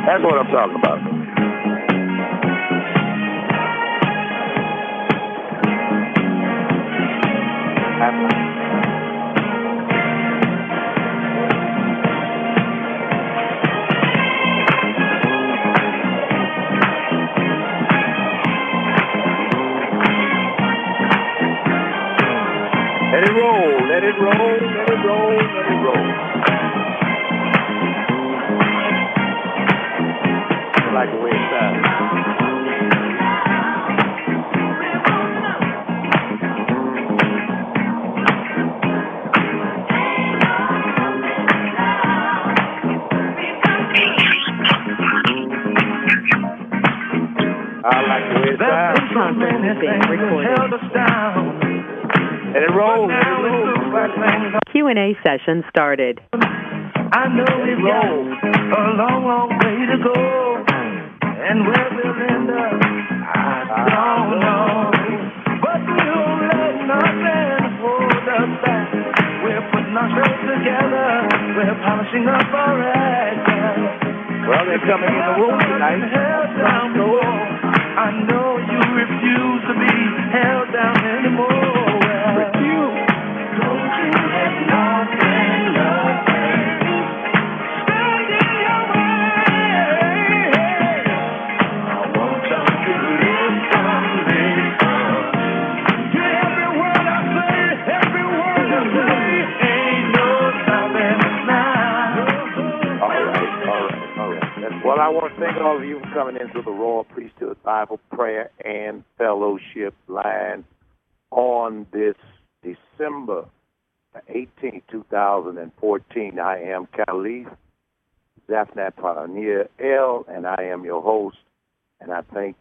That's what I'm talking about. Let it roll, let it roll, let it roll, let it roll. I like the way it sounds. I like the way it sounds. This conference is being recorded. Let it roll, let it roll. Q&A session started. I know we've got a long, long way to go, and where we'll end up, I don't know. But we won't let nothing hold us back. We're putting our shirts together. We're polishing up our act. Well, they're coming in the room tonight. I know you refuse to be held down anymore. Well, I want to thank all of you for coming into the Royal Priesthood Bible Prayer and Fellowship line on this December 18, 2014. I am Khalif Zafnat Pioneer L, and I am your host. And I thank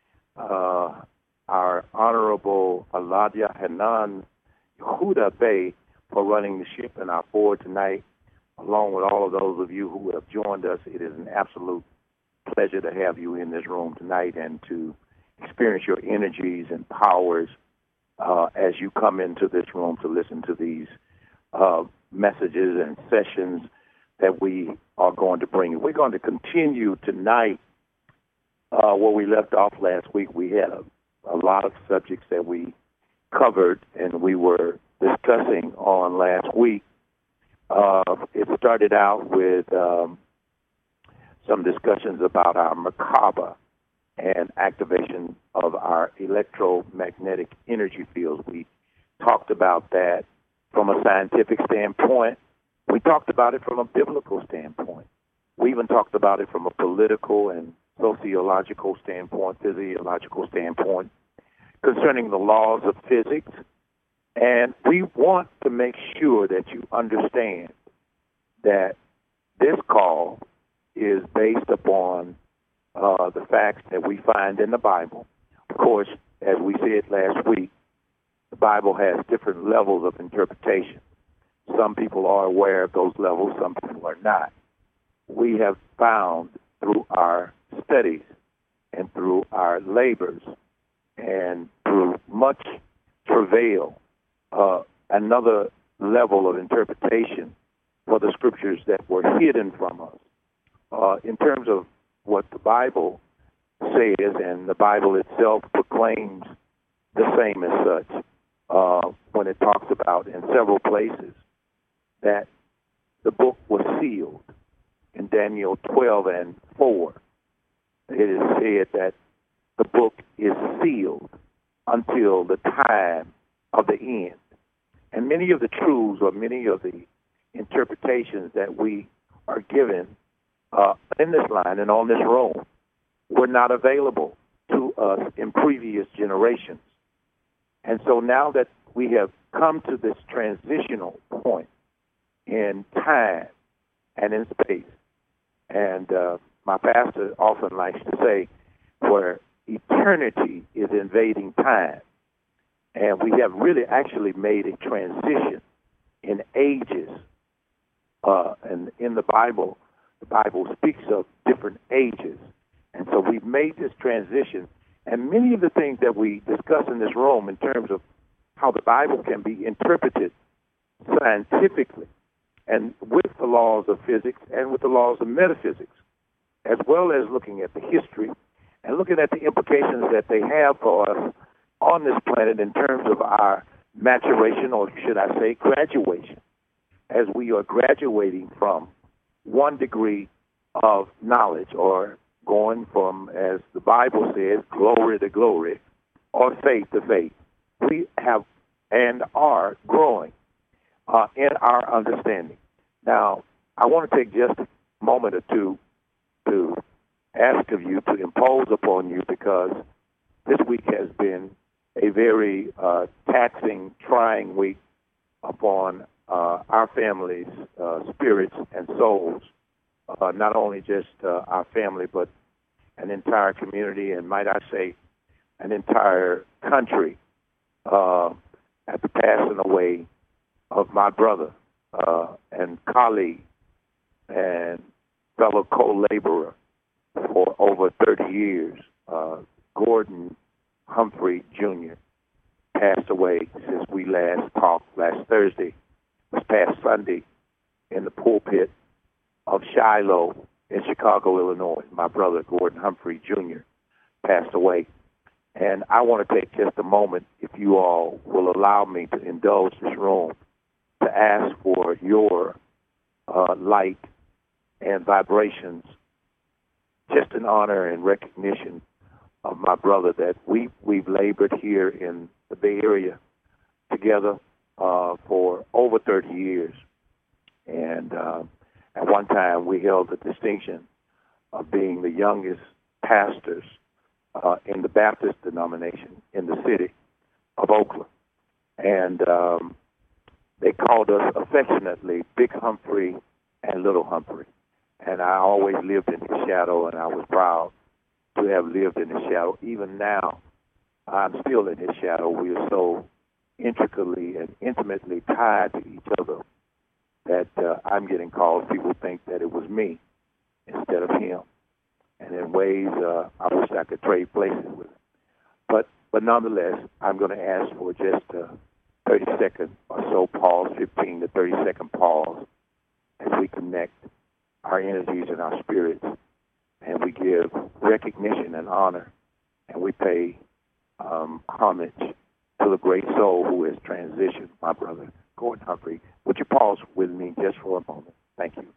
our Honorable Elijah Hanan Yehuda Bey for running the ship and our board tonight. Along with all of those of you who have joined us, it is an absolute pleasure to have you in this room tonight and to experience your energies and powers as you come into this room to listen to these messages and sessions that we are going to bring you. We're going to continue tonight where we left off last week. We had a lot of subjects that we covered and we were discussing on last week. It started out with some discussions about our Merkaba and activation of our electromagnetic energy fields. We talked about that from a scientific standpoint. We talked about it from a biblical standpoint. We even talked about it from a political and sociological standpoint, physiological standpoint, concerning the laws of physics. And we want to make sure that you understand that this call is based upon the facts that we find in the Bible. Of course, as we said last week, the Bible has different levels of interpretation. Some people are aware of those levels, some people are not. We have found through our studies and through our labors and through much travail another level of interpretation for the scriptures that were hidden from us. In terms of what the Bible says, and the Bible itself proclaims the same as such, when it talks about in several places that the book was sealed. In Daniel 12:4, it is said that the book is sealed until the time of the end. And many of the truths or many of the interpretations that we are given in this line and on this road were not available to us in previous generations. And so now that we have come to this transitional point in time and in space, and my pastor often likes to say where eternity is invading time, and we have really actually made a transition in ages. And in the Bible speaks of different ages. And so we've made this transition. And many of the things that we discuss in this room in terms of how the Bible can be interpreted scientifically and with the laws of physics and with the laws of metaphysics as well as looking at the history and looking at the implications that they have for us on this planet in terms of our maturation, or should I say graduation, as we are graduating from one degree of knowledge, or going from, as the Bible says, glory to glory, or faith to faith. We have and are growing in our understanding. Now, I want to take just a moment or two to ask of you to impose upon you, because this week has been a very taxing, trying week upon our families' spirits and souls, not only just our family, but an entire community, and might I say, an entire country, at the passing away of my brother and colleague and fellow co-laborer for over 30 years, Gordon Humphrey Jr. passed away since we last talked last Thursday, this past Sunday, in the pulpit of Shiloh in Chicago, Illinois. My brother, Gordon Humphrey Jr., passed away. And I want to take just a moment, if you all will allow me to indulge this room, to ask for your light and vibrations, just in honor and recognition of my brother, that we've labored here in the Bay Area together for over 30 years. And at one time, we held the distinction of being the youngest pastors in the Baptist denomination in the city of Oakland. And they called us affectionately Big Humphrey and Little Humphrey. And I always lived in his shadow, and I was proud to have lived in his shadow. Even now, I'm still in his shadow. We are so intricately and intimately tied to each other that I'm getting calls. People think that it was me instead of him. And in ways, I wish I could trade places with him. But nonetheless, I'm going to ask for just a 30-second or so pause, 15 to 30-second pause, as we connect our energies and our spirits, and we give recognition and honor, and we pay homage to the great soul who has transitioned, my brother, Gordon Humphrey. Would you pause with me just for a moment? Thank you.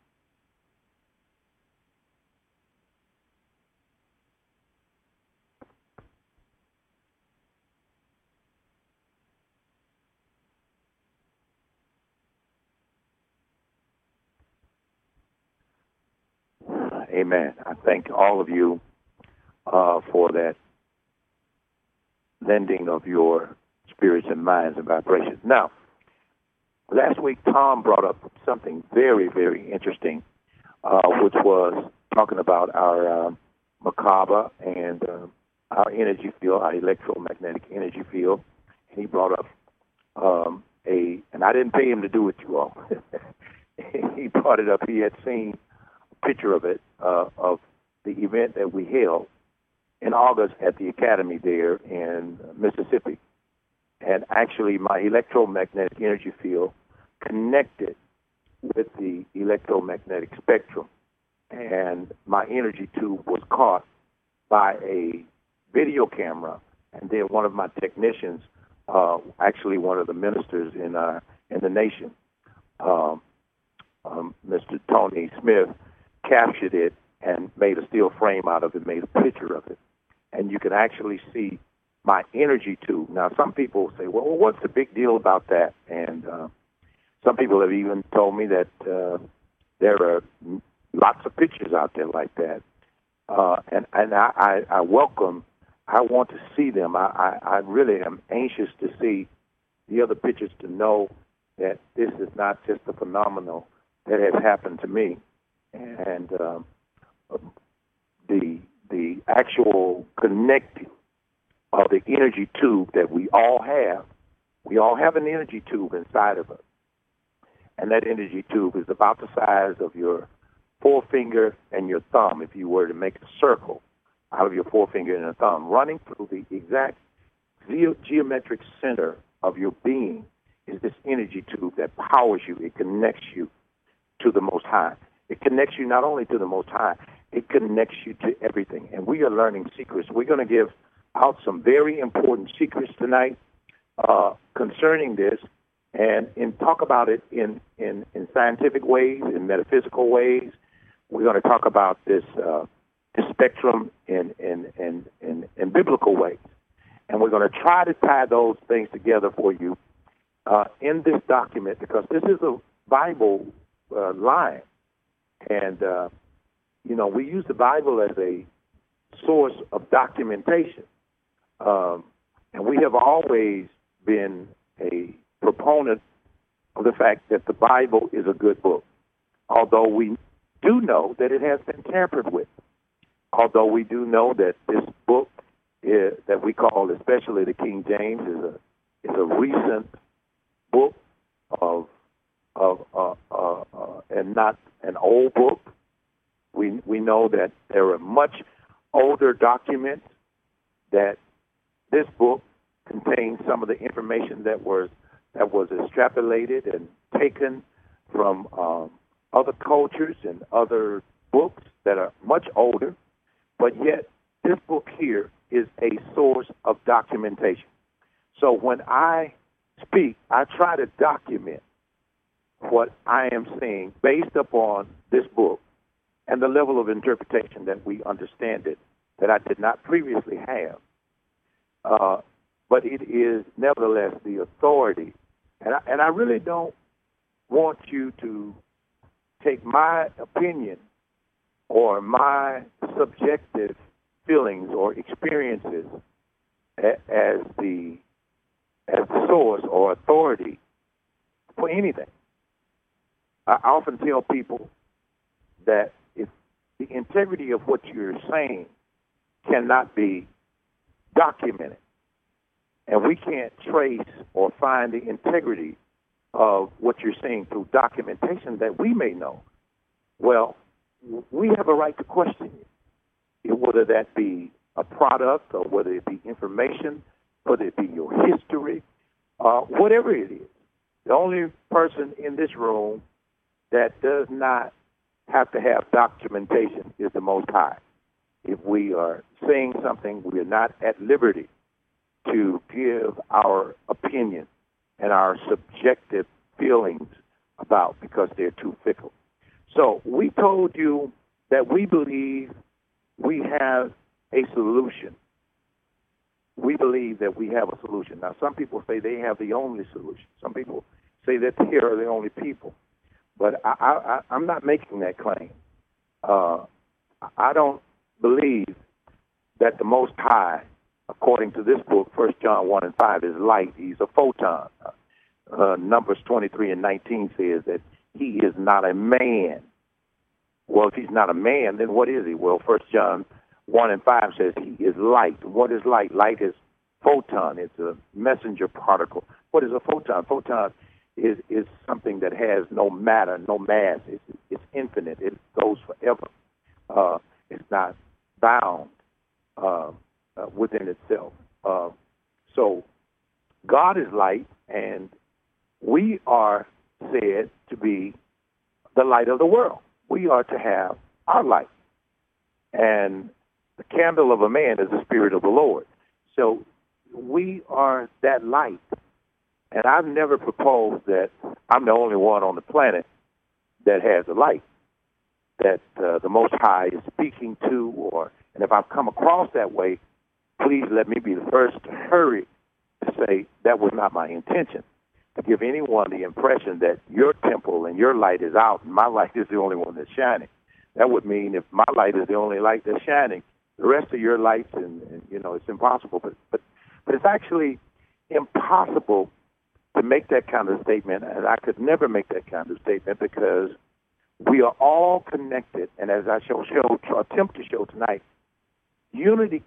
Amen. I thank all of you for that lending of your spirits and minds and vibrations. Now, last week Tom brought up something very, very interesting, which was talking about our macabre and our energy field, our electromagnetic energy field. And he brought up and I didn't pay him to do it, you all. He brought it up. He had seen a picture of it, of the event that we held in August at the Academy there in Mississippi. And actually, my electromagnetic energy field connected with the electromagnetic spectrum. And my energy tube was caught by a video camera. And then one of my technicians, actually one of the ministers in the nation, Mr. Tony Smith, captured it and made a still frame out of it, made a picture of it. And you can actually see my energy tube. Now, some people say, well, what's the big deal about that? And some people have even told me that there are lots of pictures out there like that. And I welcome, I want to see them. I really am anxious to see the other pictures, to know that this is not just a phenomenon that has happened to me. And the actual connecting of the energy tube that we all have an energy tube inside of us. And that energy tube is about the size of your forefinger and your thumb, if you were to make a circle out of your forefinger and a thumb, running through the exact geometric center of your being is this energy tube that powers you. It connects you to the Most High. It connects you not only to the Most High, it connects you to everything. And we are learning secrets. We're going to give out some very important secrets tonight concerning this, and talk about it in scientific ways, in metaphysical ways. We're going to talk about this spectrum in biblical ways. And we're going to try to tie those things together for you in this document, because this is a Bible line. And, we use the Bible as a source of documentation. And we have always been a proponent of the fact that the Bible is a good book, although we do know that it has been tampered with, although we do know that this book that we call, especially the King James, is a recent book and not an old book. We know that there are much older documents that this book contains some of the information that was extrapolated and taken from other cultures and other books that are much older, but yet this book here is a source of documentation. So when I speak, I try to document what I am saying based upon this book and the level of interpretation that we understand it, that I did not previously have. But it is nevertheless the authority. And I really don't want you to take my opinion or my subjective feelings or experiences as the source or authority for anything. I often tell people that if the integrity of what you're saying cannot be documented, and we can't trace or find the integrity of what you're saying through documentation that we may know, well, we have a right to question it, whether that be a product or whether it be information, whether it be your history, whatever it is. The only person in this room that does not have to have documentation is the Most High. If we are saying something, we are not at liberty to give our opinion and our subjective feelings about, because they're too fickle. So we told you that we believe we have a solution. We believe that we have a solution. Now, some people say they have the only solution. Some people say that they are the only people. But I'm not making that claim. I don't believe that the Most High, according to this book, 1 John 1 and 5, is light. He's a photon. Numbers 23 and 19 says that he is not a man. Well, if he's not a man, then what is he? Well, 1 John 1 and 5 says he is light. What is light? Light is photon. It's a messenger particle. What is a photon? Photon is something that has no matter, no mass. It's infinite. It goes forever. It's not bound within itself. So God is light, and we are said to be the light of the world. We are to have our light. And the candle of a man is the Spirit of the Lord. So we are that light. And I've never proposed that I'm the only one on the planet that has a light that the Most High is speaking to, and if I've come across that way, please let me be the first to hurry to say that was not my intention, to give anyone the impression that your temple and your light is out and my light is the only one that's shining. That would mean if my light is the only light that's shining, the rest of your lights, and it's impossible. But it's actually impossible to make that kind of statement, and I could never make that kind of statement, because we are all connected, and as I attempt to show tonight, unity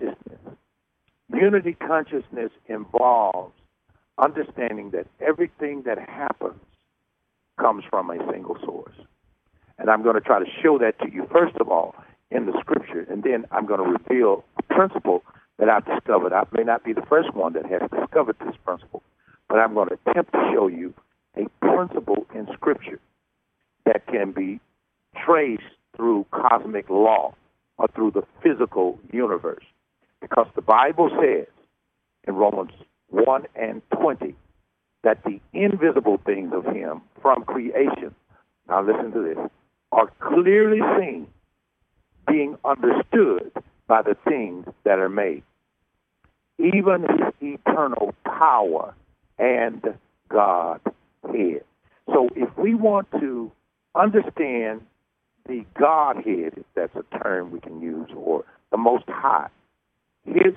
consciousness involves understanding that everything that happens comes from a single source. And I'm going to try to show that to you, first of all, in the Scripture, and then I'm going to reveal a principle that I've discovered. I may not be the first one that has discovered this principle, but I'm going to attempt to show you a principle in Scripture that can be traced through cosmic law or through the physical universe. Because the Bible says in Romans 1:20 that the invisible things of him from creation, now listen to this, are clearly seen, being understood by the things that are made, even his eternal power and Godhead. So if we want to understand the Godhead, if that's a term we can use, or the Most High, his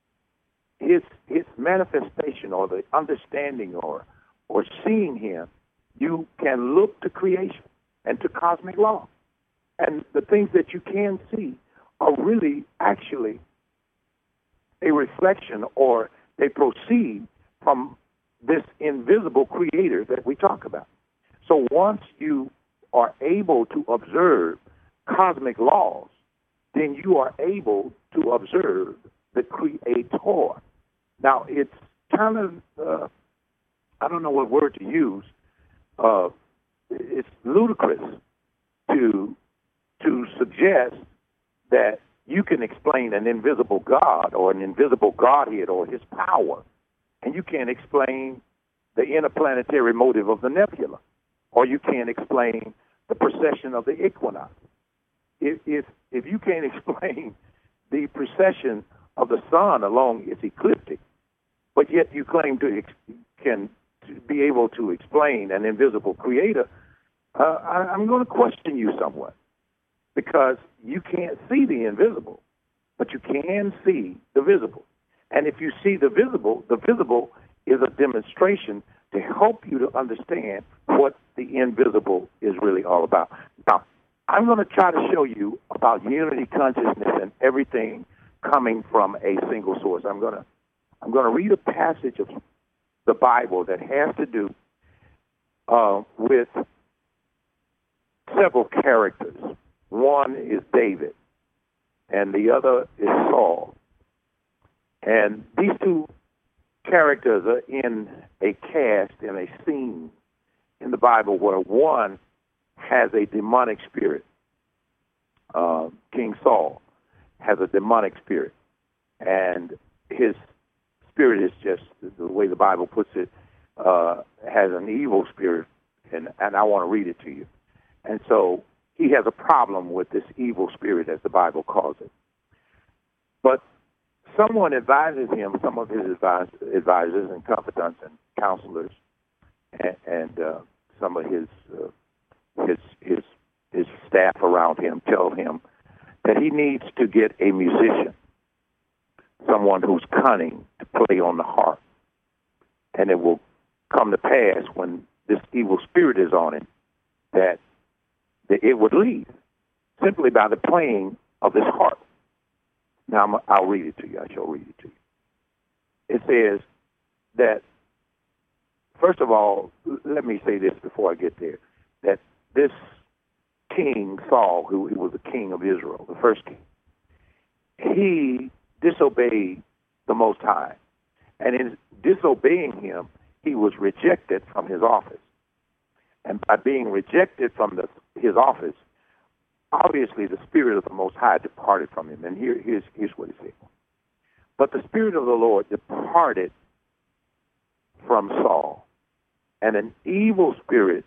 manifestation or the understanding or seeing him, you can look to creation and to cosmic law. And the things that you can see are really actually a reflection, or they proceed from this invisible creator that we talk about. So once you are able to observe cosmic laws, then you are able to observe the creator. Now, it's kind of, I don't know what word to use. It's ludicrous to suggest that you can explain an invisible God or an invisible Godhead or his power, and you can't explain the interplanetary motive of the nebula, or you can't explain the precession of the equinox. If you can't explain the precession of the sun along its ecliptic, but yet you claim to be able to explain an invisible creator, I'm going to question you somewhat, because you can't see the invisible, but you can see the visible. And if you see the visible is a demonstration to help you to understand what the invisible is really all about. Now, I'm going to try to show you about unity consciousness and everything coming from a single source. I'm going to read a passage of the Bible that has to do with several characters. One is David, and the other is Saul. And these two characters are in a cast, in a scene in the Bible where one has a demonic spirit. King Saul has a demonic spirit, and his spirit is just, the way the Bible puts it, has an evil spirit, and I want to read it to you. And so he has a problem with this evil spirit, as the Bible calls it. But someone advises him, some of his advisors and confidants and counselors, and some of his staff around him tell him that he needs to get a musician, someone who's cunning, to play on the harp. And it will come to pass, when this evil spirit is on him, that it would leave simply by the playing of this harp. Now, I'll read it to you. I shall read it to you. It says that, first of all, let me say this before I get there, that this King Saul, who was the king of Israel, the first king, he disobeyed the Most High. And in disobeying him, he was rejected from his office. And by being rejected from his office, obviously the Spirit of the Most High departed from him. And here's what he said. But the Spirit of the Lord departed from Saul, and an evil spirit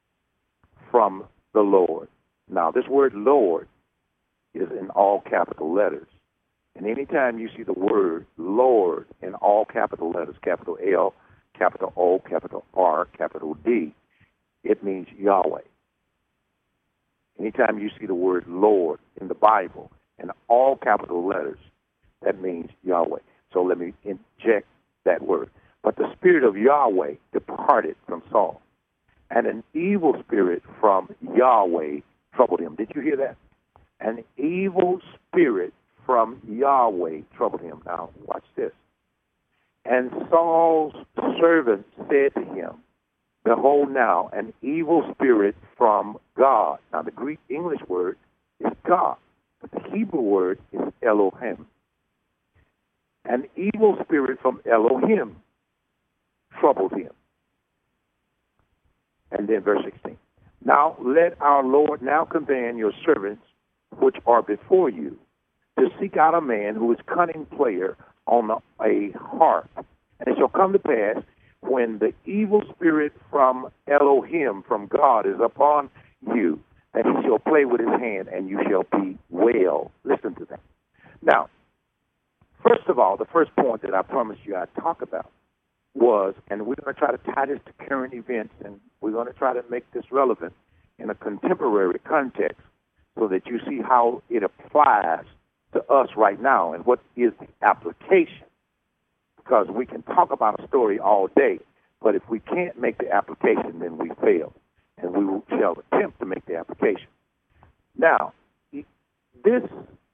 from the Lord. Now, this word Lord is in all capital letters. And anytime you see the word Lord in all capital letters, capital L, capital O, capital R, capital D, it means Yahweh. Anytime you see the word Lord in the Bible in all capital letters, that means Yahweh. So let me inject that word. But the Spirit of Yahweh departed from Saul, and an evil spirit from Yahweh troubled him. Did you hear that? An evil spirit from Yahweh troubled him. Now, watch this. And Saul's servant said to him, behold now, an evil spirit from God. Now, the Greek English word is God, but the Hebrew word is Elohim. An evil spirit from Elohim troubled him. And then verse 16. Now let our Lord now command your servants which are before you to seek out a man who is cunning player on a harp. And it shall come to pass, when the evil spirit from Elohim, from God, is upon you, that he shall play with his hand, and you shall be well. Listen to that. Now, first of all, the first point that I promised you I'd talk about was, and we're going to try to tie this to current events, and we're going to try to make this relevant in a contemporary context so that you see how it applies to us right now and what is the application. Because we can talk about a story all day, but if we can't make the application, then we fail, and we shall attempt to make the application. Now, this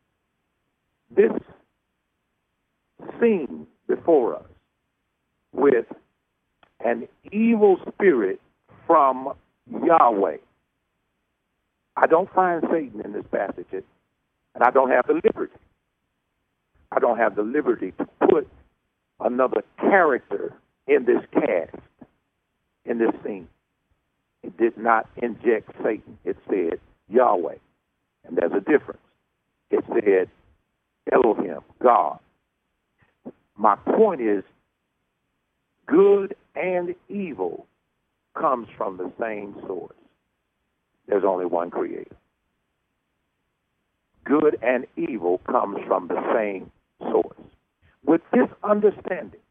scene before us with an evil spirit from Yahweh. I don't find Satan in this passage, and I don't have the liberty. I don't have the liberty to put another character in this cast, in this scene. It did not inject Satan. It said Yahweh, and there's a difference. It said Elohim, God. My point is, good and evil comes from the same source. There's only one creator. Good and evil comes from the same source. With this understanding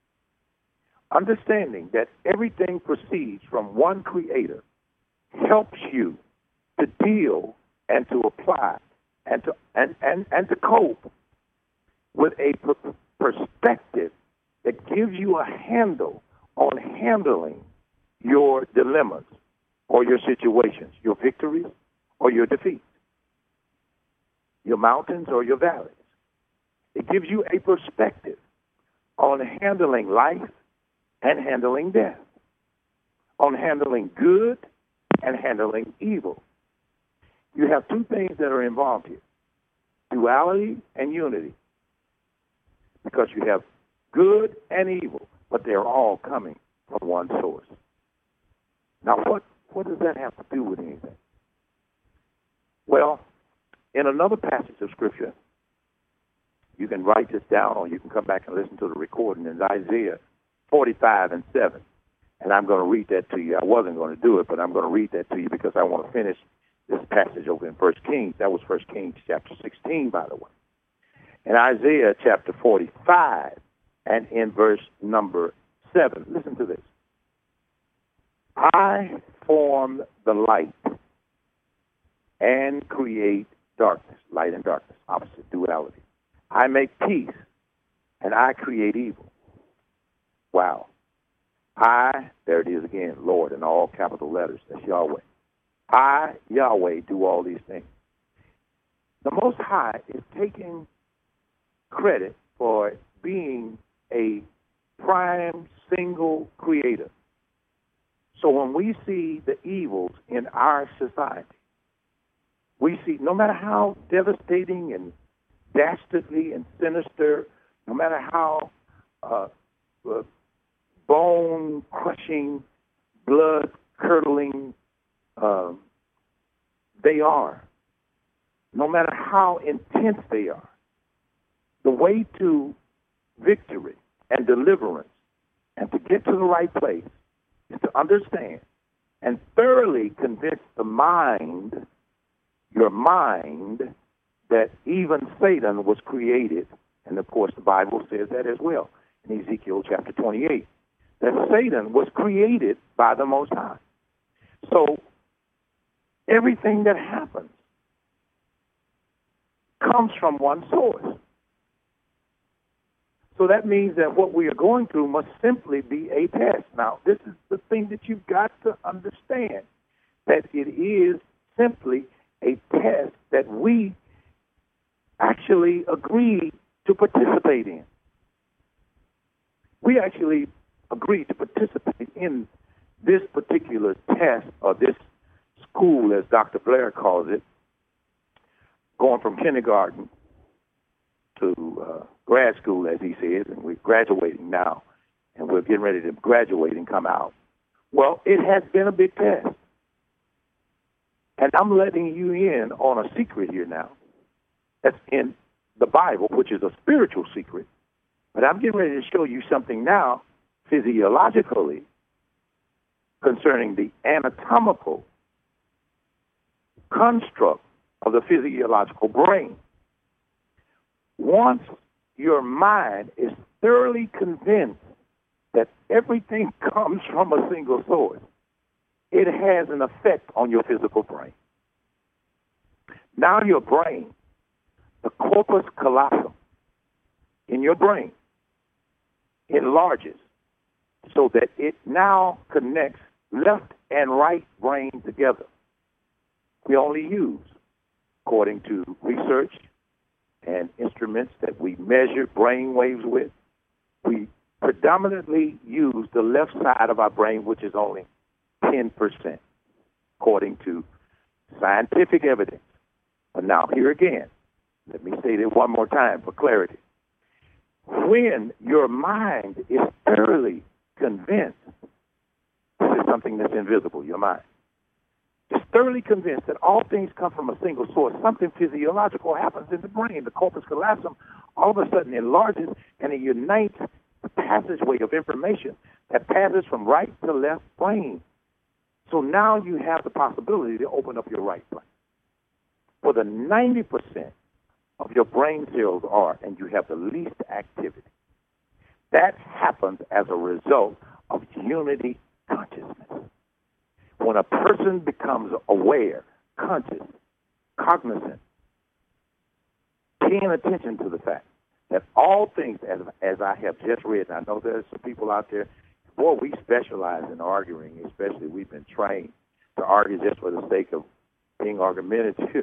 that everything proceeds from one creator, helps you to deal and to apply and to cope with a perspective that gives you a handle on handling your dilemmas or your situations, your victories or your defeats, your mountains or your valleys. It gives you a perspective on handling life and handling death, on handling good and handling evil. You have two things that are involved here, duality and unity, because you have good and evil, but they're all coming from one source. Now, what does that have to do with anything? Well, in another passage of Scripture, you can write this down or you can come back and listen to the recording in Isaiah 45:7. And I'm going to read that to you. I wasn't going to do it, but I'm going to read that to you because I want to finish this passage over in 1 Kings. That was 1 Kings chapter 16, by the way. In Isaiah chapter 45 and in verse number 7, listen to this. I form the light and create darkness, light and darkness, opposite duality. I make peace and I create evil. Wow. There it is again, Lord, in all capital letters. That's Yahweh. I, Yahweh, do all these things. The Most High is taking credit for being a prime single creator. So when we see the evils in our society, we see, no matter how devastating and dastardly and sinister, no matter how bone-crushing, blood-curdling they are, no matter how intense they are, the way to victory and deliverance and to get to the right place is to understand and thoroughly convince the mind, your mind, that even Satan was created. And, of course, the Bible says that as well in Ezekiel chapter 28, that Satan was created by the Most High. So everything that happens comes from one source. So that means that what we are going through must simply be a test. Now, this is the thing that you've got to understand, that it is simply a test that we actually agree to participate in. We actually agree to participate in this particular test, or this school, as Dr. Blair calls it, going from kindergarten to grad school, as he says, and we're graduating now, and we're getting ready to graduate and come out. Well, it has been a big test. And I'm letting you in on a secret here now. That's in the Bible, which is a spiritual secret. But I'm getting ready to show you something now, physiologically, concerning the anatomical construct of the physiological brain. Once your mind is thoroughly convinced that everything comes from a single source, it has an effect on your physical brain. Now your brain, the corpus callosum in your brain, enlarges so that it now connects left and right brain together. We only use, according to research and instruments that we measure brain waves with, we predominantly use the left side of our brain, which is only 10%, according to scientific evidence. But now, here again, let me say that one more time for clarity. When your mind is thoroughly convinced, this is something that's invisible, your mind, is thoroughly convinced that all things come from a single source, something physiological happens in the brain. The corpus callosum all of a sudden enlarges and it unites the passageway of information that passes from right to left brain. So now you have the possibility to open up your right brain. For the 90% of your brain cells are, and you have the least activity. That happens as a result of unity consciousness. When a person becomes aware, conscious, cognizant, paying attention to the fact that all things, as I have just read, and I know there's some people out there, boy, we specialize in arguing, especially we've been trained to argue just for the sake of being argumentative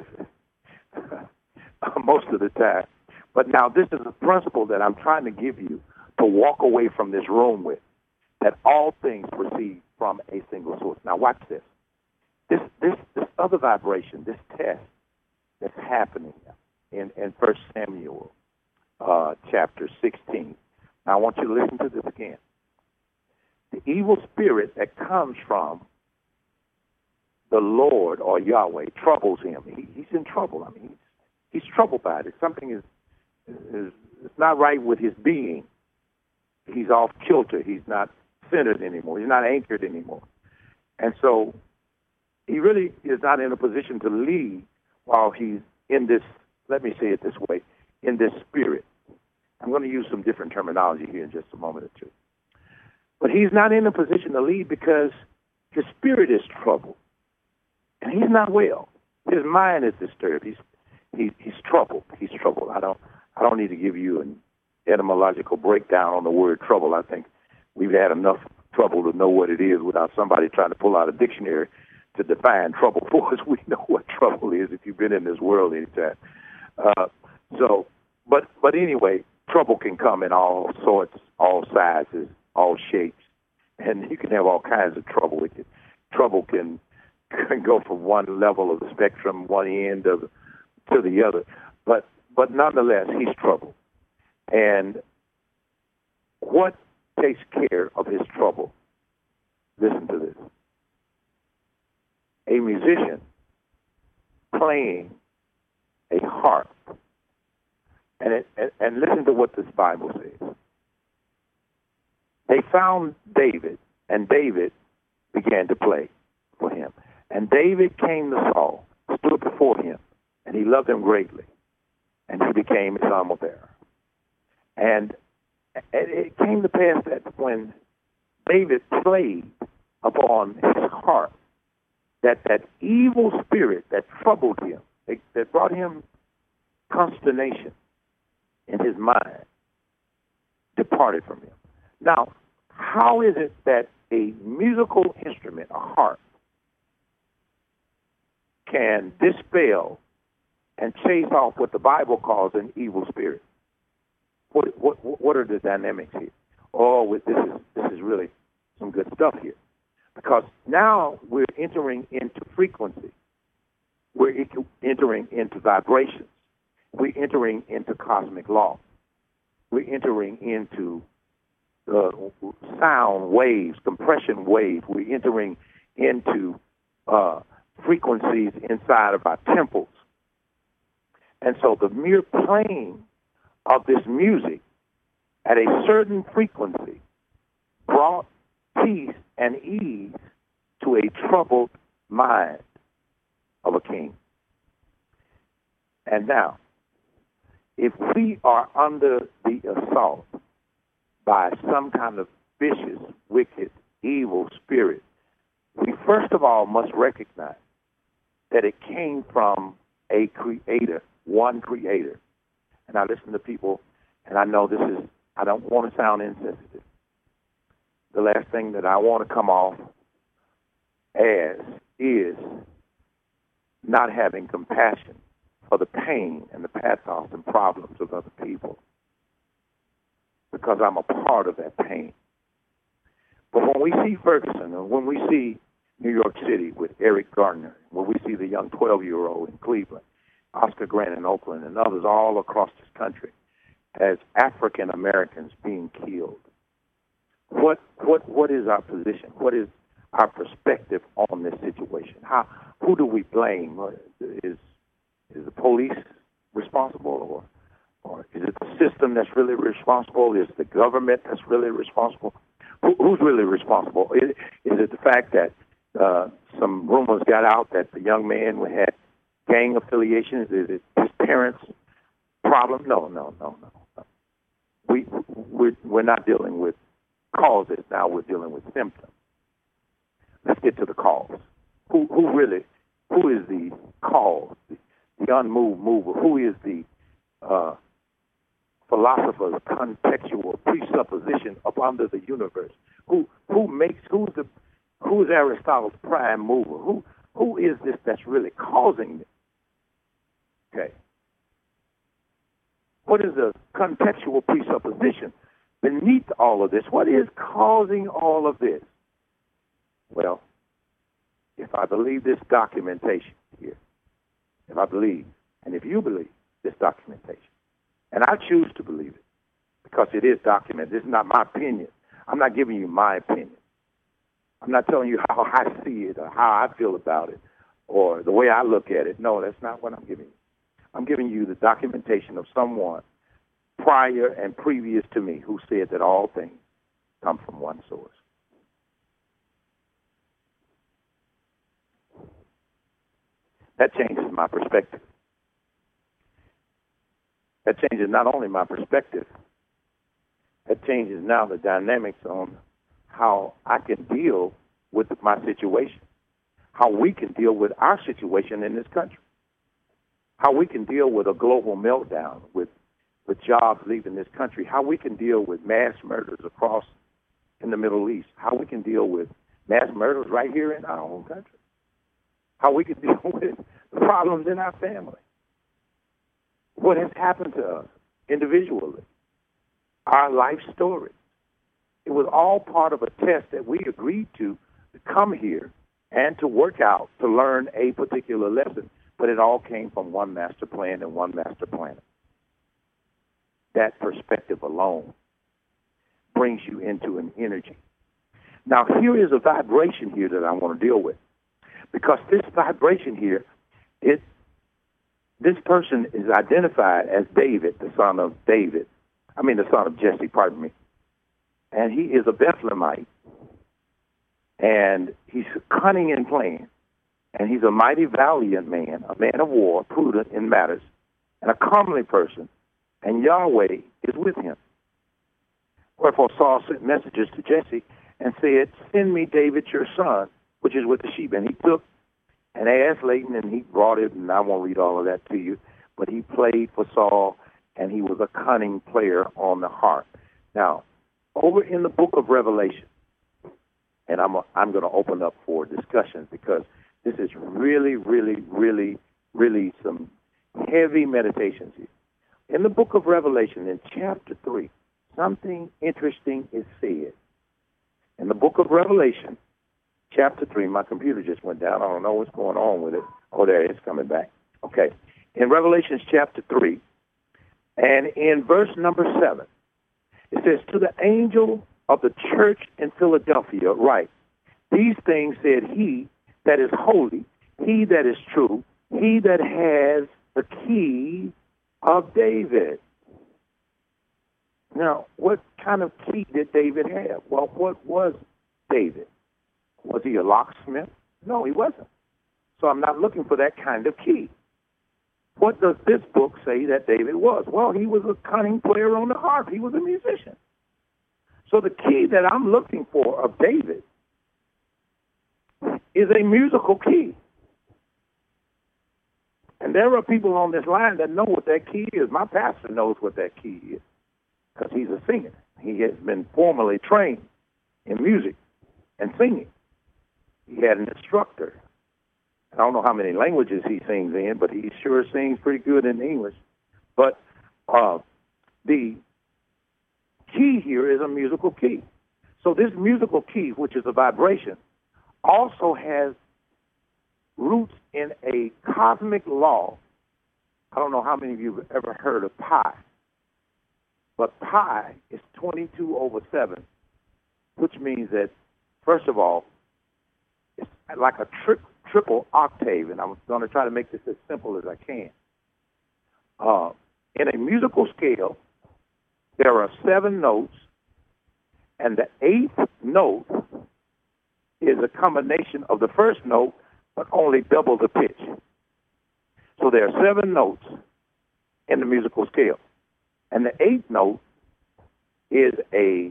most of the time. But now this is a principle that I'm trying to give you to walk away from this room with, that all things proceed from a single source. Now watch this. This other vibration, this test that's happening in 1 Samuel chapter 16. Now I want you to listen to this again. The evil spirit that comes from the Lord or Yahweh troubles him. He's in trouble. I mean, he's troubled by it. Something is it's not right with his being. He's off kilter. He's not centered anymore. He's not anchored anymore. And so he really is not in a position to lead while he's in this, let me say it this way, in this spirit. I'm going to use some different terminology here in just a moment or two. But he's not in a position to lead because his spirit is troubled. And he's not well. His mind is disturbed. He's troubled. He's troubled. I don't need to give you an etymological breakdown on the word trouble. I think we've had enough trouble to know what it is without somebody trying to pull out a dictionary to define trouble for us. We know what trouble is if you've been in this world anytime. But anyway, trouble can come in all sorts, all sizes, all shapes, and you can have all kinds of trouble with it. Trouble can go from one level of the spectrum, one end to the other, but nonetheless, he's troubled. And what takes care of his trouble? Listen to this. A musician playing a harp. And listen to what this Bible says. They found David, and David began to play for him. And David came to Saul, stood before him, and he loved him greatly. And he became his armor bearer. And it came to pass that when David played upon his harp, that evil spirit that troubled him, that brought him consternation in his mind, departed from him. Now, how is it that a musical instrument, a harp, can dispel and chase off what the Bible calls an evil spirit? What are the dynamics here? Oh, this is really some good stuff here. Because now we're entering into frequency. We're entering into vibrations. We're entering into cosmic law. We're entering into sound waves, compression waves. We're entering into frequencies inside of our temples. And so the mere playing of this music at a certain frequency brought peace and ease to a troubled mind of a king. And now, if we are under the assault by some kind of vicious, wicked, evil spirit, we first of all must recognize that it came from a creator, one creator. And I listen to people, and I know I don't want to sound insensitive. The last thing that I want to come off as is not having compassion for the pain and the pathos and problems of other people, because I'm a part of that pain. But when we see Ferguson, or when we see New York City with Eric Gardner, when we see the young 12-year-old in Cleveland, Oscar Grant in Oakland, and others all across this country as African Americans being killed, what is our position? What is our perspective on this situation? Who do we blame? Is the police responsible, or is it the system that's really responsible? Is the government that's really responsible? Who's really responsible? Is it the fact that some rumors got out that the young man had gang affiliations? Is it his parents' problem? No. We're not dealing with causes now. We're dealing with symptoms. Let's get to the cause. Who is the cause? The unmoved mover. Who is the philosopher's contextual presupposition up under the universe? Who's Aristotle's prime mover? Who is this that's really causing this? Okay. What is the contextual presupposition beneath all of this? What is causing all of this? Well, if I believe this documentation here, if I believe, and if you believe this documentation, and I choose to believe it because it is documented. This is not my opinion. I'm not giving you my opinion. I'm not telling you how I see it or how I feel about it or the way I look at it. No, that's not what I'm giving you. I'm giving you the documentation of someone prior and previous to me who said that all things come from one source. That changes my perspective. That changes not only my perspective, that changes now the dynamics on how I can deal with my situation, how we can deal with our situation in this country, how we can deal with a global meltdown, with jobs leaving this country, how we can deal with mass murders across in the Middle East, how we can deal with mass murders right here in our own country, how we can deal with the problems in our family, what has happened to us individually, our life story. It was all part of a test that we agreed to come here and to work out, to learn a particular lesson, but it all came from one master plan and one master planner. That perspective alone brings you into an energy. Now, here is a vibration here that I want to deal with, because this vibration here, this person is identified as David, the son of Jesse, pardon me. And he is a Bethlehemite, and he's cunning in plan, and he's a mighty valiant man, a man of war, prudent in matters, and a comely person, and Yahweh is with him. Wherefore Saul sent messengers to Jesse and said, "Send me David your son, which is with the sheep." And he took an ass laden, and he brought it, and I won't read all of that to you, but he played for Saul, and he was a cunning player on the harp. Now, over in the book of Revelation, and I'm going to open up for discussion, because this is really, really, really, really some heavy meditations here. In the book of Revelation, in chapter 3, something interesting is said. In the book of Revelation, chapter 3, my computer just went down. I don't know what's going on with it. Oh, there it is, coming back. Okay. In Revelation chapter 3, and in verse number 7, it says, "To the angel of the church in Philadelphia write, these things said he that is holy, he that is true, he that has the key of David. Now, what kind of key did David have? Well, what was David? Was he a locksmith? No, he wasn't. So I'm not looking for that kind of key. What does this book say that David was? Well, he was a cunning player on the harp. He was a musician. So the key that I'm looking for of David is a musical key. And there are people on this line that know what that key is. My pastor knows what that key is because he's a singer. He has been formally trained in music and singing. He had an instructor. I don't know how many languages he sings in, but he sure sings pretty good in English. But the key here is a musical key. So this musical key, which is a vibration, also has roots in a cosmic law. I don't know how many of you have ever heard of pi, but pi is 22/7, which means that, first of all, it's like a triple octave, and I'm going to try to make this as simple as I can. In a musical scale, there are 7 notes, and the 8th note is a combination of the first note, but only double the pitch. So there are 7 notes in the musical scale, and the 8th note is a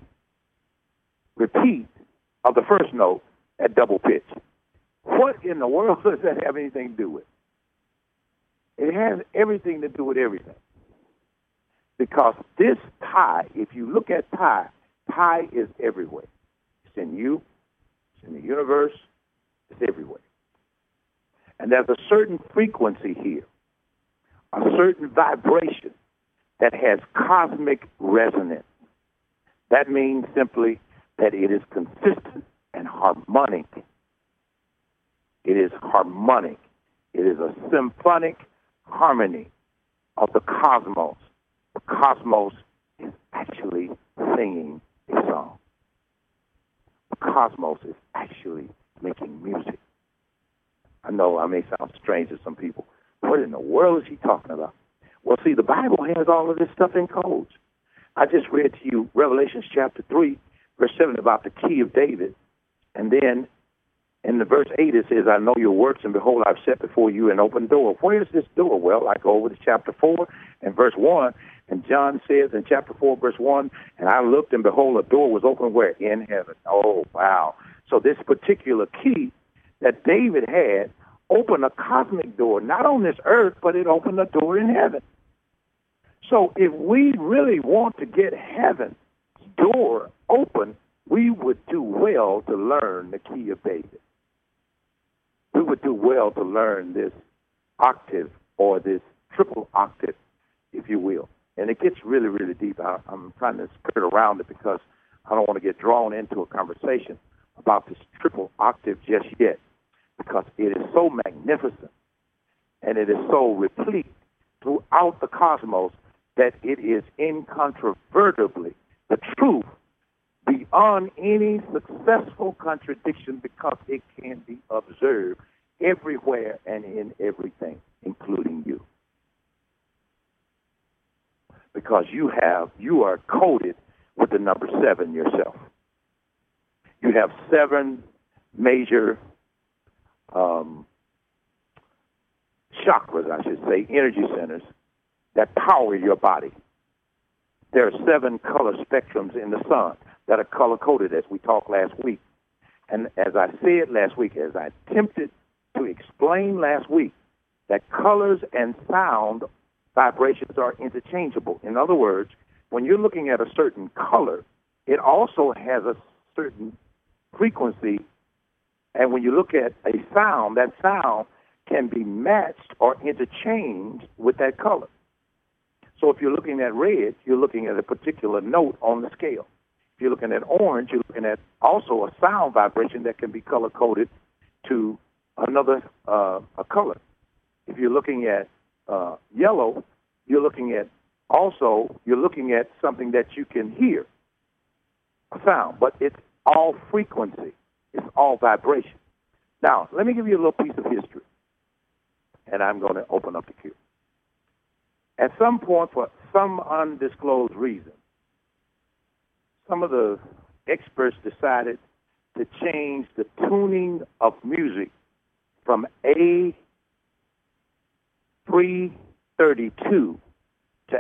repeat of the first note at double pitch. What in the world does that have anything to do with? It has everything to do with everything. Because this pi, if you look at pi, pi is everywhere. It's in you, it's in the universe, it's everywhere. And there's a certain frequency here, a certain vibration that has cosmic resonance. That means simply that it is consistent and harmonic. It is harmonic. It is a symphonic harmony of the cosmos. The cosmos is actually singing a song. The cosmos is actually making music. I know I may sound strange to some people. What in the world is he talking about? Well, see, the Bible has all of this stuff in codes. I just read to you Revelation chapter 3, verse 7 about the key of David. And then in the verse 8, it says, I know your works, and behold, I've set before you an open door. Where is this door? Well, I go over to chapter 4 and verse 1, and John says in chapter 4, verse 1, and I looked, and behold, a door was open where? In heaven. Oh, wow. So this particular key that David had opened a cosmic door, not on this earth, but it opened a door in heaven. So if we really want to get heaven's door open, we would do well to learn the key of David. We would do well to learn this octave, or this triple octave, if you will. And it gets really, really deep. I'm trying to skirt around it because I don't want to get drawn into a conversation about this triple octave just yet, because it is so magnificent and it is so replete throughout the cosmos that it is incontrovertibly the truth beyond any successful contradiction, because it can be observed everywhere and in everything, including you. Because you are coded with the number 7 yourself. You have 7 major chakras, I should say, energy centers that power your body. There are 7 color spectrums in the sun that are color-coded, as we talked last week. And as I said last week, as I attempted to explain last week, that colors and sound vibrations are interchangeable. In other words, when you're looking at a certain color, it also has a certain frequency. And when you look at a sound, that sound can be matched or interchanged with that color. So if you're looking at red, you're looking at a particular note on the scale. If you're looking at orange, you're looking at also a sound vibration that can be color-coded to another a color. If you're looking at yellow, you're looking at something that you can hear, a sound, but it's all frequency. It's all vibration. Now, let me give you a little piece of history. and I'm going to open up the queue. At some point, for some undisclosed reason, some of the experts decided to change the tuning of music from A332 to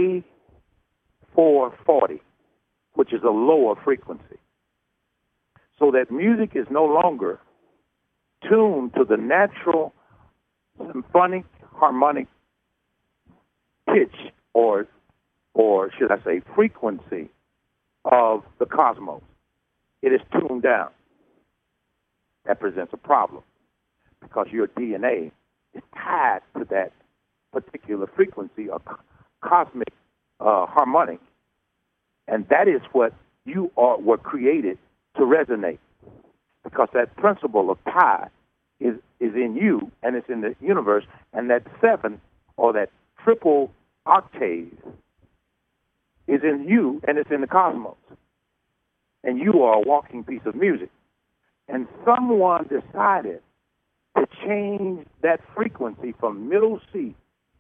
A440, which is a lower frequency, so that music is no longer tuned to the natural symphonic harmonic pitch or should I say frequency of the cosmos. It is tuned down. That presents a problem because your DNA is tied to that particular frequency or cosmic harmonic, and that is what you were created to resonate, because that principle of pi is in you and it's in the universe, and that 7 or that triple octave is in you and it's in the cosmos, and you are a walking piece of music. And someone decided to change that frequency from middle C,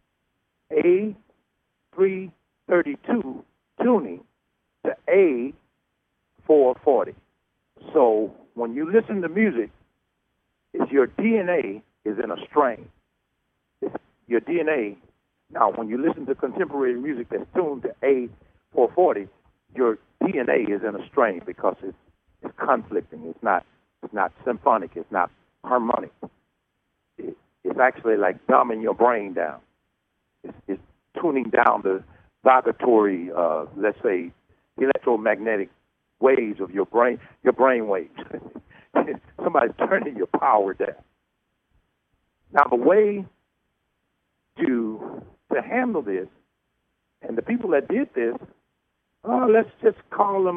A332 tuning to A440. So when you listen to music, it's your DNA is in a strain. It's your DNA. Now, when you listen to contemporary music that's tuned to A440, your DNA is in a strain because it's conflicting. It's not symphonic. It's not harmonic. It's actually like dumbing your brain down. It's tuning down the vibratory, let's say, electromagnetic waves of your brain waves. Somebody's turning your power down. Now, the way to handle this, and the people that did this, let's just call them.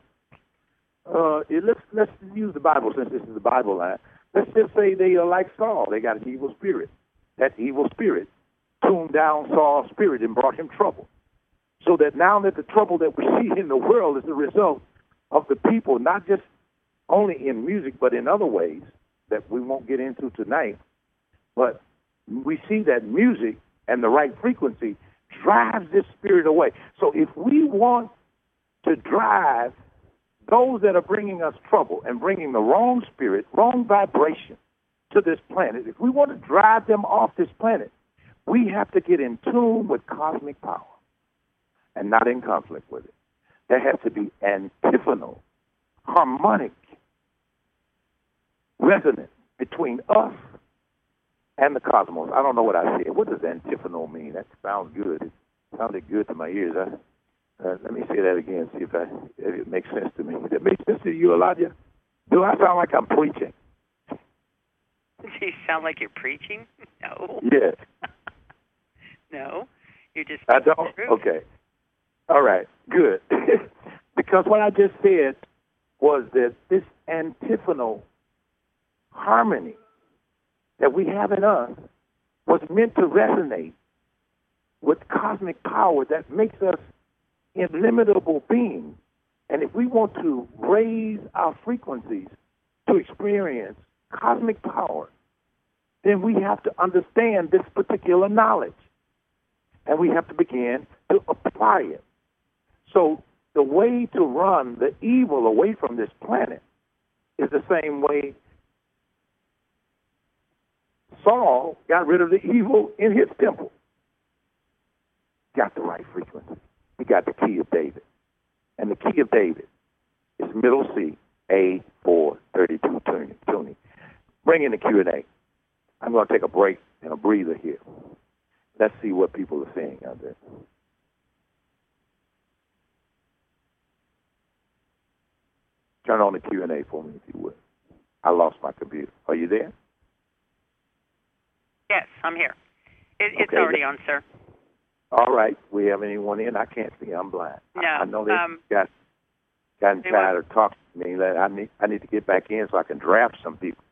Let's use the Bible since this is the Bible line. Let's just say they are like Saul. They got an evil spirit. That evil spirit tuned down Saul's spirit and brought him trouble. So that now that the trouble that we see in the world is the result of the people, not just only in music, but in other ways that we won't get into tonight. But we see that music and the right frequency drives this spirit away. So if we want to drive those that are bringing us trouble and bringing the wrong spirit, wrong vibration to this planet, if we want to drive them off this planet, we have to get in tune with cosmic power and not in conflict with it. There has to be antiphonal, harmonic resonance between us and the cosmos. I don't know what I said. What does antiphonal mean? That sounds good. It sounded good to my ears. Let me say that again, see if it makes sense to me. Does it make sense to you, Elijah? Do I sound like I'm preaching? Do you sound like you're preaching? No. Yes. No. You're just... I don't? Okay. All right. Good. Because what I just said was that this antiphonal harmony that we have in us was meant to resonate with cosmic power that makes us illimitable beings. And if we want to raise our frequencies to experience cosmic power, then we have to understand this particular knowledge. And we have to begin to apply it. So the way to run the evil away from this planet is the same way Saul got rid of the evil in his temple. Got the right frequency. He got the key of David. And the key of David is middle C, A432 tuning. Bring in the Q&A. I'm going to take a break and a breather here. Let's see what people are saying out there. Turn on the Q&A for me, if you would. I lost my computer. Are you there? Yes, I'm here. It's Okay, already on, sir. All right. We have anyone in? I can't see. I'm blind. No. I know they've gotten tired of talking to me. I need to get back in so I can draft some people.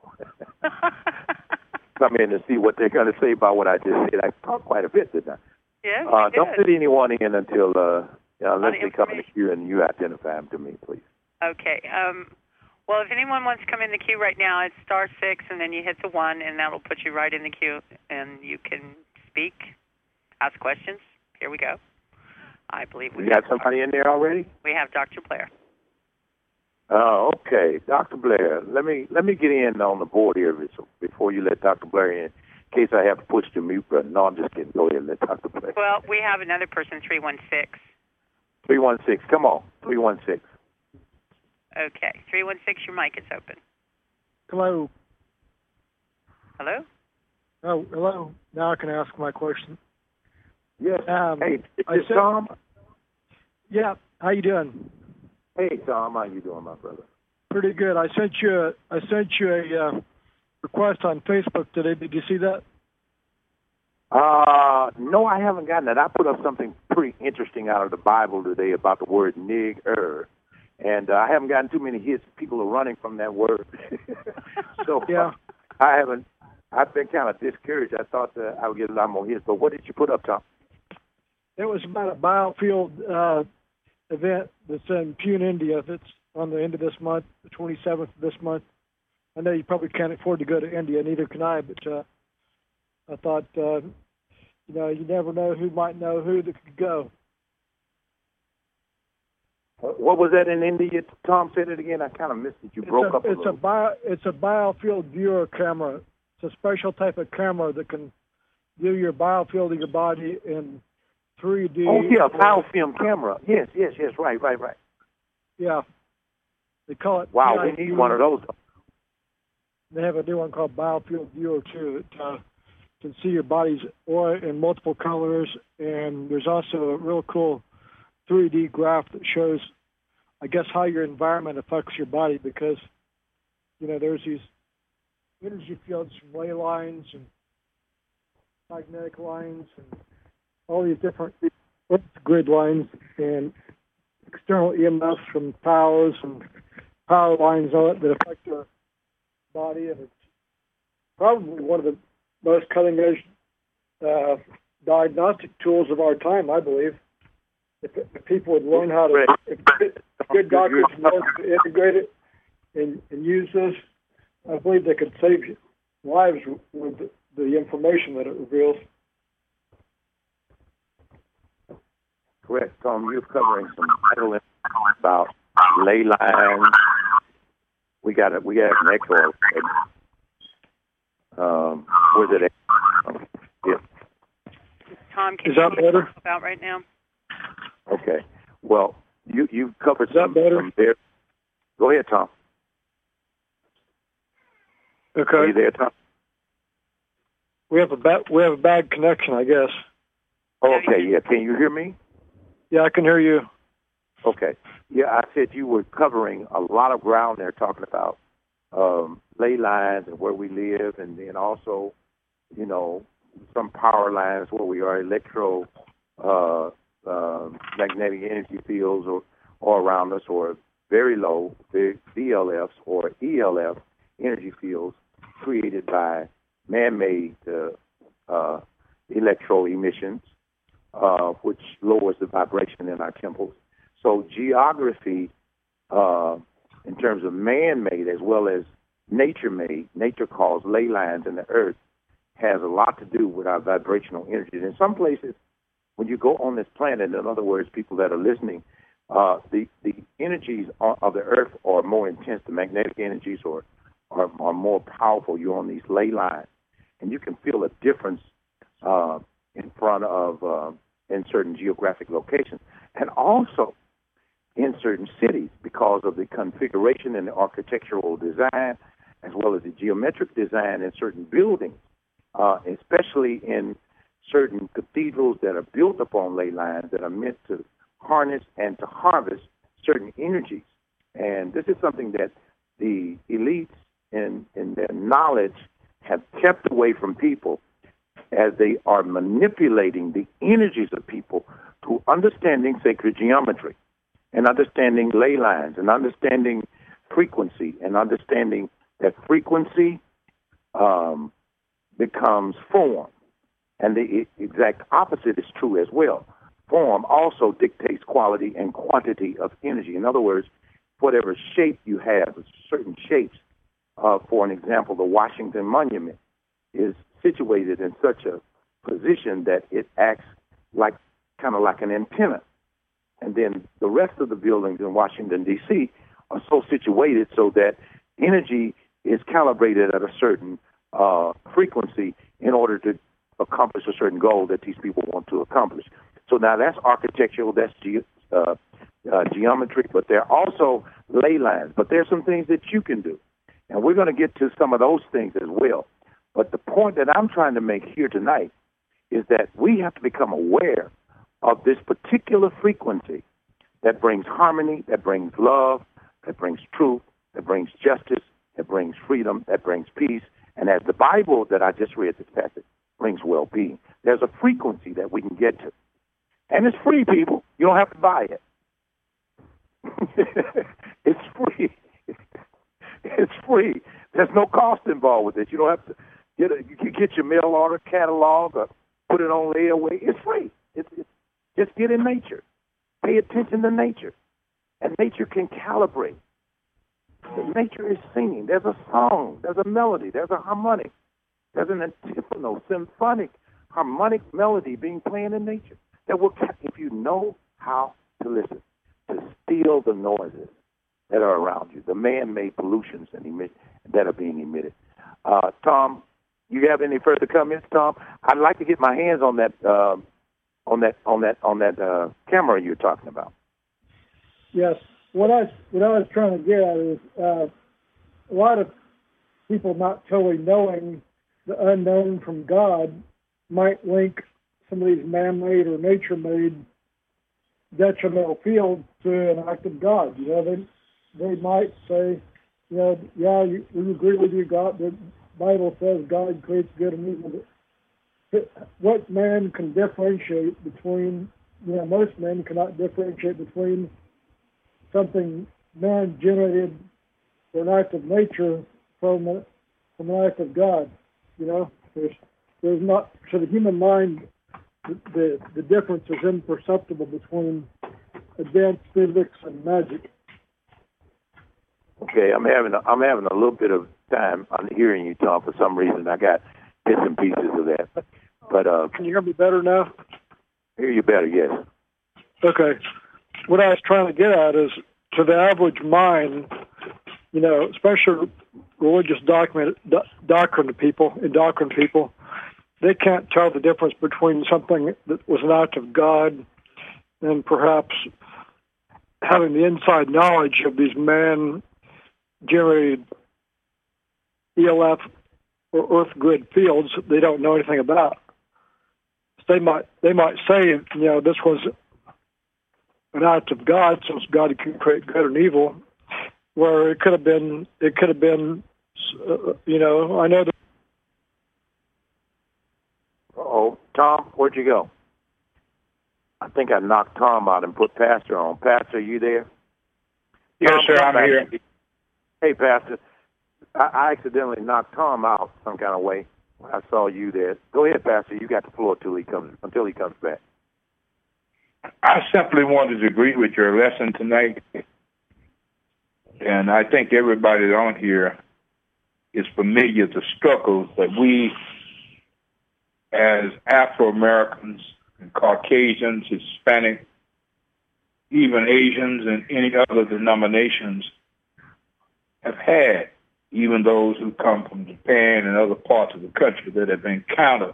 Come in and see what they're going to say about what I just said. I talked quite a bit, didn't I? Yes, don't fit anyone in until unless they come in the queue and you identify them to me, please. Okay. Well, if anyone wants to come in the queue right now, it's *6, and then you hit the 1, and that'll put you right in the queue, and you can speak, ask questions. Here we go. I believe we got somebody in there already. We have Dr. Blair. Oh, okay, Dr. Blair. Let me get in on the board here before you let Dr. Blair in case I have to push the mute button. No, I'm just kidding. Go ahead and let Dr. Blair. Well, we have another person, 316. 316. Come on, 316. Okay, 316. Your mic is open. Hello. Hello. Oh, hello. Now I can ask my question. Yes. Hey, is this Tom? Yeah. How you doing? Hey, Tom. How you doing, my brother? Pretty good. I sent you a request on Facebook today. Did you see that? No, I haven't gotten it. I put up something pretty interesting out of the Bible today about the word nigger, and I haven't gotten too many hits. People are running from that word. So yeah, I haven't. I've been kind of discouraged. I thought I would get a lot more hits. But what did you put up, Tom? It was about a biofield event that's in Pune, India. That's on the end of this month, the 27th of this month. I know you probably can't afford to go to India, neither can I, but I thought, you never know who might know who that could go. What was that in India? Tom, said it again. I kind of missed it. You broke up a little. It's a biofield viewer camera. It's a special type of camera that can view your biofield of your body in 3D. Oh, yeah, biofilm camera. Yes, right. Yeah. They call it... Wow, we need one of those. They have a new one called Biofield Viewer, too, that can see your body's aura in multiple colors, and there's also a real cool 3D graph that shows, I guess, how your environment affects your body, because, there's these energy fields from ley lines and magnetic lines and all these different grid lines and external EMFs from towers and power lines on it that affect your body, and it's probably one of the most cutting-edge diagnostic tools of our time, I believe. If people would learn how to, if good doctors learn to integrate it and use this, I believe they could save lives with the information that it reveals. Correct, Tom. You're covering some vital information about ley lines. We got an echo. Where's it at? Yeah. Tom, can Is that you better? About right now? Okay. Well, you've covered some there. Go ahead, Tom. Okay. Are you there, Tom? We have a bad connection, I guess. Okay. Yeah. Can you hear me? Yeah, I can hear you. Okay. Yeah, I said you were covering a lot of ground there, talking about ley lines and where we live, and then also, some power lines where we are, magnetic energy fields or around us, or very low VLFs or ELF energy fields created by man-made electro emissions, which lowers the vibration in our temples. So geography, in terms of man-made as well as nature-made, nature calls ley lines in the earth, has a lot to do with our vibrational energies. In some places, when you go on this planet, in other words, people that are listening, the energies of the earth are more intense. The magnetic energies are more powerful. You're on these ley lines, and you can feel a difference in front of in certain geographic locations, and also in certain cities because of the configuration and the architectural design, as well as the geometric design in certain buildings, especially in certain cathedrals that are built upon ley lines that are meant to harness and to harvest certain energies. And this is something that the elites in their knowledge have kept away from people, as they are manipulating the energies of people to understanding sacred geometry and understanding ley lines and understanding frequency and understanding that frequency becomes form. And the exact opposite is true as well. Form also dictates quality and quantity of energy. In other words, whatever shape you have, certain shapes. For an example, the Washington Monument is situated in such a position that it acts like kind of like an antenna. And then the rest of the buildings in Washington, D.C. are so situated so that energy is calibrated at a certain frequency in order to accomplish a certain goal that these people want to accomplish. So now that's architectural, that's geometry, but there are also ley lines. But there's some things that you can do. And we're going to get to some of those things as well. But the point that I'm trying to make here tonight is that we have to become aware of this particular frequency that brings harmony, that brings love, that brings truth, that brings justice, that brings freedom, that brings peace. And as the Bible that I just read this passage brings well-being, there's a frequency that we can get to. And it's free, people. You don't have to buy it. It's free. It's free. There's no cost involved with it. You don't have to you can get your mail order catalog or put it on layaway. It's free. It's just get in nature. Pay attention to nature. And nature can calibrate. Nature is singing. There's a song. There's a melody. There's a harmonic. There's an antiphonal, symphonic, harmonic melody being played in nature. That will, if you know how to listen, to steal the noises that are around you, the man-made pollutions that are being emitted. Tom, you have any further comments, Tom? I'd like to get my hands on that camera you're talking about. Yes. What I was trying to get at is a lot of people not totally knowing the unknown from God might link some of these man-made or nature-made detrimental fields to an act of God. You know, they might say, you know, yeah, we agree with you, God. The Bible says God creates good and evil. But what man can differentiate between? You know, most men cannot differentiate between something man generated for an act of nature from an act of God. You know, there's not, to the human mind, the difference is imperceptible between advanced physics and magic. Okay, I'm having a little bit of time on hearing you, Tom. For some reason, I got bits and pieces of that. But can you hear me better now? Hear you better, yes. Okay. What I was trying to get at is, to the average mind, you know, especially religious doctrine people, they can't tell the difference between something that was an act of God and perhaps having the inside knowledge of these man-generated ELF or Earth grid fields that they don't know anything about. So they might say, you know, this was an act of God, since God can create good and evil, where it could have been, you know, I know that. Uh-oh, Tom, where'd you go? I think I knocked Tom out and put Pastor on. Pastor, are you there? Yes, Tom, sir, I'm here. Hey, Pastor, I accidentally knocked Tom out some kind of way when I saw you there. Go ahead, Pastor. You got the floor until he comes back. I simply wanted to agree with your lesson tonight, and I think everybody on here is familiar with the struggles that we, as Afro-Americans and Caucasians, Hispanic, even Asians and any other denominations, have had, even those who come from Japan and other parts of the country that have encountered,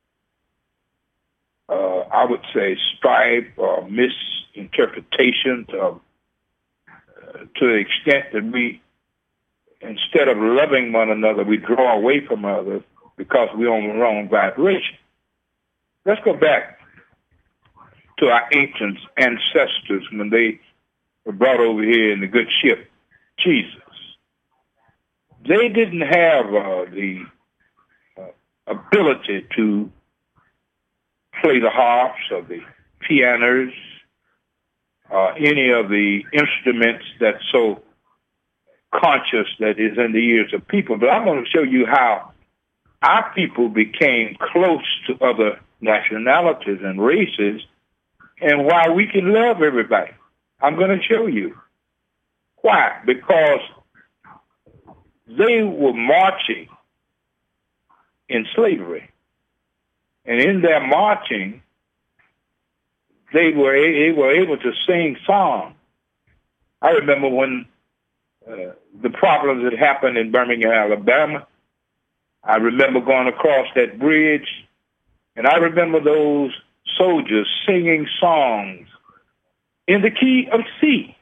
I would say, strife or misinterpretations of, to the extent that we, instead of loving one another, we draw away from others because we're on the wrong vibration. Let's go back to our ancient ancestors when they were brought over here in the good ship, Jesus. They didn't have the ability to play the harps or the pianos, any of the instruments that's so conscious that is in the ears of people. But I'm going to show you how our people became close to other nationalities and races and why we can love everybody. I'm going to show you Why? Because they were marching in slavery. And in their marching, they were able to sing songs. I remember when the problems that happened in Birmingham, Alabama. I remember going across that bridge, and I remember those soldiers singing songs in the key of C.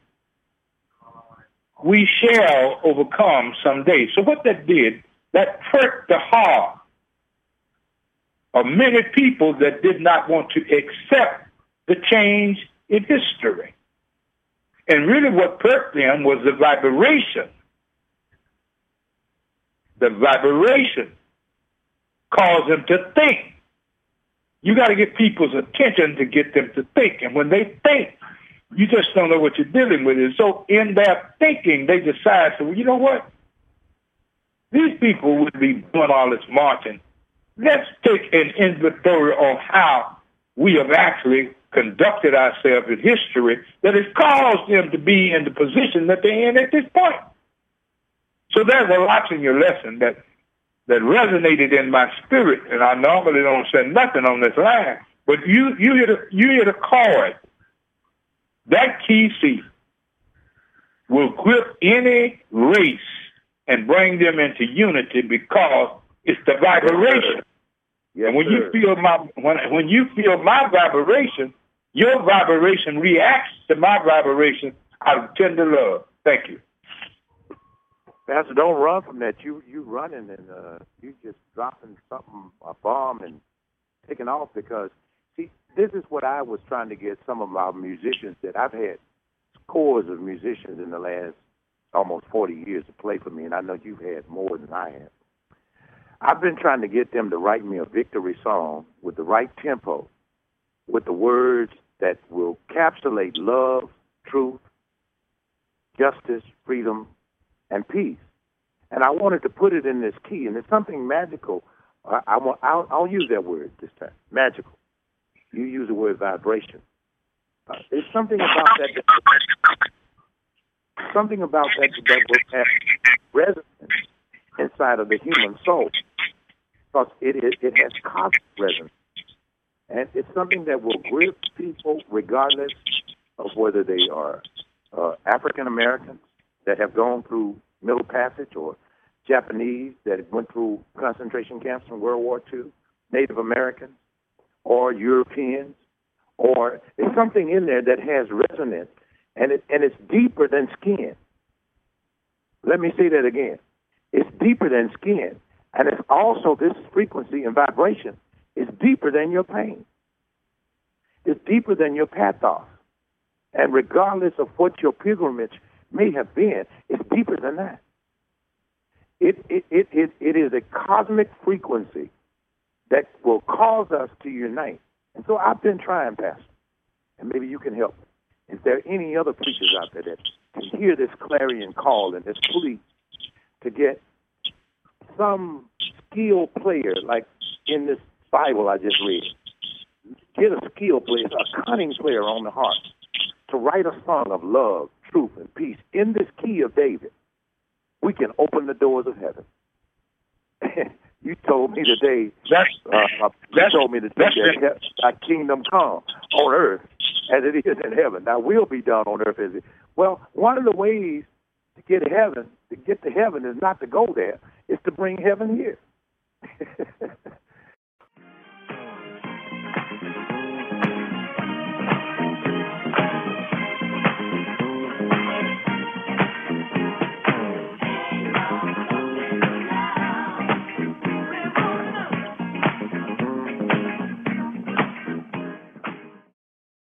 We shall overcome someday. So what that did, that hurt the heart of many people that did not want to accept the change in history. And really what hurt them was the vibration. The vibration caused them to think. You got to get people's attention to get them to think. And when they think, you just don't know what you're dealing with. And so in their thinking, they decide, so you know what? These people would be doing all this marching. Let's take an inventory on how we have actually conducted ourselves in history that has caused them to be in the position that they're in at this point. So there's a lot in your lesson that resonated in my spirit, and I normally don't say nothing on this line, but you hit a chord. That key C will grip any race and bring them into unity because it's the vibration. Yes, and when sir. when you feel my vibration, your vibration reacts to my vibration out of tender love. Thank you. Pastor, don't run from that. You running and you just dropping something, a bomb, and taking off because, see, this is what I was trying to get some of our musicians that I've had scores of musicians in the last almost 40 years to play for me, and I know you've had more than I have. I've been trying to get them to write me a victory song with the right tempo, with the words that will encapsulate love, truth, justice, freedom, and peace. And I wanted to put it in this key, and it's something magical. I'll use that word this time, magical. You use the word vibration. There's something about that. Something about that will have resonance inside of the human soul, because it has cosmic resonance, and it's something that will grip people regardless of whether they are African Americans that have gone through Middle Passage, or Japanese that went through concentration camps in World War II, Native Americans, or Europeans, or there's something in there that has resonance, and it's deeper than skin. Let me say that again. It's deeper than skin, and it's also this frequency and vibration is deeper than your pain. It's deeper than your pathos, and regardless of what your pilgrimage may have been, it's deeper than that. It is a cosmic frequency that will cause us to unite. And so I've been trying, Pastor, and maybe you can help. Is there any other preachers out there that can hear this clarion call and this plea to get some skilled player, like in this Bible I just read, get a skilled player, a cunning player on the harp, to write a song of love, truth, and peace in this key of David? We can open the doors of heaven. You told me today, that thy kingdom come on earth as it is in heaven. Now will be done on earth as it. Well, one of the ways to get to heaven is not to go there, it's to bring heaven here.